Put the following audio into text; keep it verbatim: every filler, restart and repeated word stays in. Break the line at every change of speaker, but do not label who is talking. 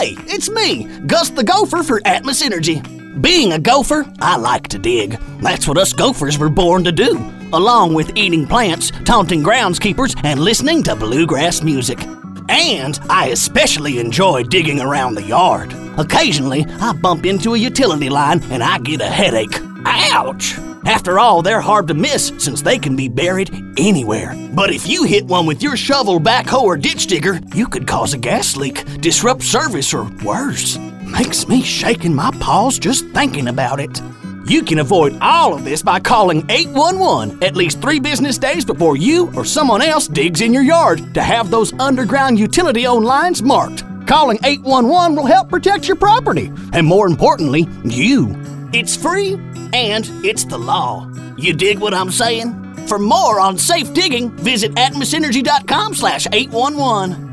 Hey, it's me, Gus the Gopher for Atmos Energy. Being a gopher, I like to dig. That's what us gophers were born to do, along with eating plants, taunting groundskeepers, and listening to bluegrass music. And I especially enjoy digging around the yard. Occasionally, I bump into a utility line and I get a headache. Ouch! After all, they're hard to miss since they can be buried anywhere. But if you hit one with your shovel, backhoe, or ditch digger, you could cause a gas leak, disrupt service, or worse. Makes me shake in my paws just thinking about it. You can avoid all of this by calling eight one one at least three business days before you or someone else digs in your yard to have those underground utility-owned lines marked. Calling eight one one will help protect your property, and more importantly, you. It's free, and it's the law. You dig what I'm saying? For more on safe digging, visit atmosenergy dot com slash eight one one.